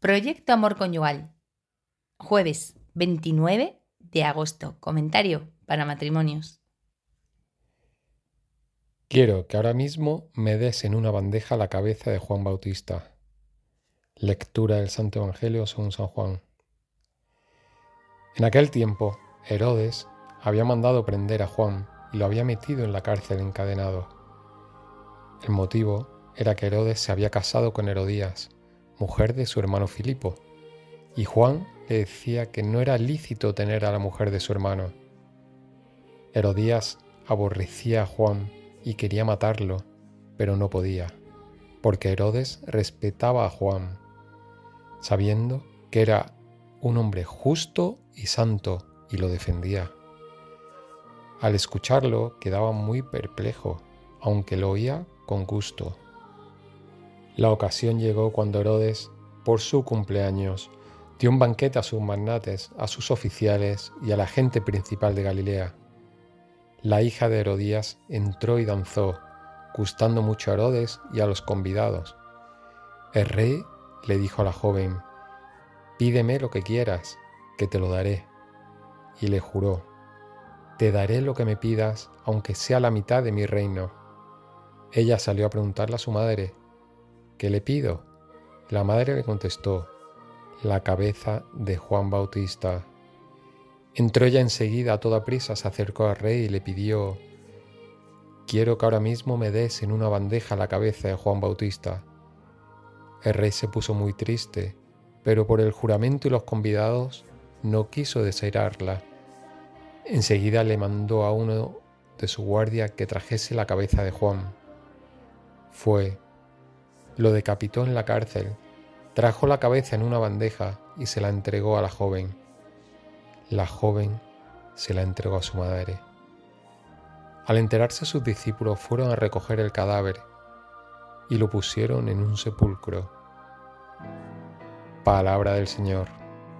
Proyecto Amor Conyugal. Jueves 29 de agosto. Comentario para matrimonios. Quiero que ahora mismo me des en una bandeja la cabeza de Juan Bautista. Lectura del Santo Evangelio según San Juan. En aquel tiempo, Herodes había mandado prender a Juan y lo había metido en la cárcel encadenado. El motivo era que Herodes se había casado con Herodías, mujer de su hermano Filipo, y Juan le decía que no era lícito tener a la mujer de su hermano. Herodías aborrecía a Juan y quería matarlo, pero no podía, porque Herodes respetaba a Juan, sabiendo que era un hombre justo y santo, y lo defendía. Al escucharlo quedaba muy perplejo, aunque lo oía con gusto. La ocasión llegó cuando Herodes, por su cumpleaños, dio un banquete a sus magnates, a sus oficiales y a la gente principal de Galilea. La hija de Herodías entró y danzó, gustando mucho a Herodes y a los convidados. El rey le dijo a la joven: «Pídeme lo que quieras, que te lo daré». Y le juró: «Te daré lo que me pidas, aunque sea la mitad de mi reino». Ella salió a preguntarle a su madre: «¿Qué le pido?». La madre le contestó: «La cabeza de Juan Bautista». Entró ella enseguida a toda prisa, se acercó al rey y le pidió: «Quiero que ahora mismo me des en una bandeja la cabeza de Juan Bautista». El rey se puso muy triste, pero por el juramento y los convidados no quiso desairarla. Enseguida le mandó a uno de su guardia que trajese la cabeza de Juan. Fue, lo decapitó en la cárcel, trajo la cabeza en una bandeja y se la entregó a la joven. La joven se la entregó a su madre. Al enterarse, sus discípulos fueron a recoger el cadáver y lo pusieron en un sepulcro. Palabra del Señor.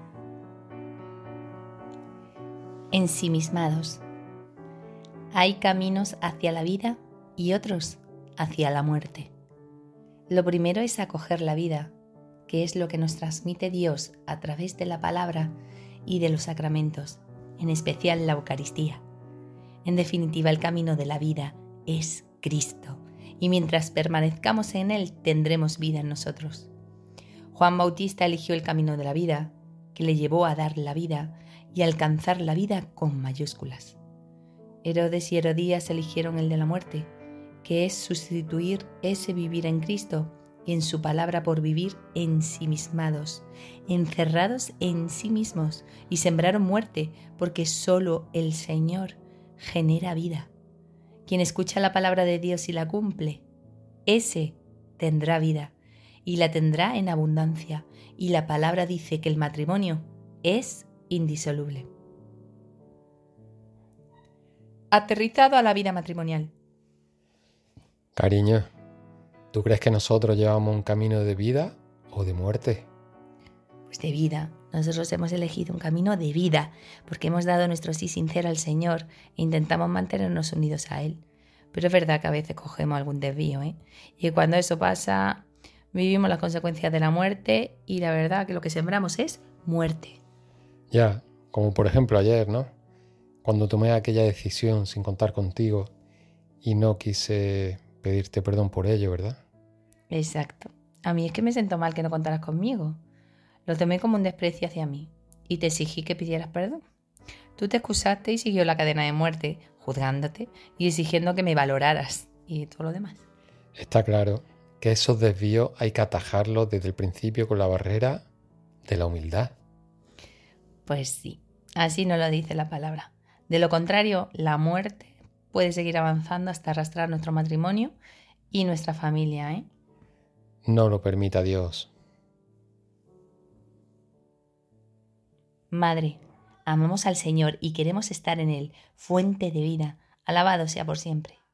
Ensimismados. Hay caminos hacia la vida y otros hacia la muerte. Lo primero es acoger la vida, que es lo que nos transmite Dios a través de la palabra y de los sacramentos, en especial la Eucaristía. En definitiva, el camino de la vida es Cristo, y mientras permanezcamos en Él tendremos vida en nosotros. Juan Bautista eligió el camino de la vida, que le llevó a dar la vida y alcanzar la vida con mayúsculas. Herodes y Herodías eligieron el de la muerte, que es sustituir ese vivir en Cristo y en su palabra por vivir ensimismados, encerrados en sí mismos, y sembraron muerte, porque solo el Señor genera vida. Quien escucha la palabra de Dios y la cumple, ese tendrá vida, y la tendrá en abundancia, y la palabra dice que el matrimonio es indisoluble. Aterrizado a la vida matrimonial. Cariño, ¿tú crees que nosotros llevamos un camino de vida o de muerte? Pues de vida. Nosotros hemos elegido un camino de vida, porque hemos dado nuestro sí sincero al Señor e intentamos mantenernos unidos a Él. Pero es verdad que a veces cogemos algún desvío, Y cuando eso pasa, vivimos las consecuencias de la muerte, y la verdad que lo que sembramos es muerte. Ya, como por ejemplo ayer, ¿no? Cuando tomé aquella decisión sin contar contigo y no quise pedirte perdón por ello, ¿verdad? Exacto. A mí es que me siento mal que no contaras conmigo. Lo tomé como un desprecio hacia mí y te exigí que pidieras perdón. Tú te excusaste y siguió la cadena de muerte, juzgándote y exigiendo que me valoraras y todo lo demás. Está claro que esos desvíos hay que atajarlos desde el principio con la barrera de la humildad. Pues sí, así nos lo dice la palabra. De lo contrario, la muerte puede seguir avanzando hasta arrastrar nuestro matrimonio y nuestra familia, No lo permita Dios. Madre, amamos al Señor y queremos estar en Él, fuente de vida. Alabado sea por siempre.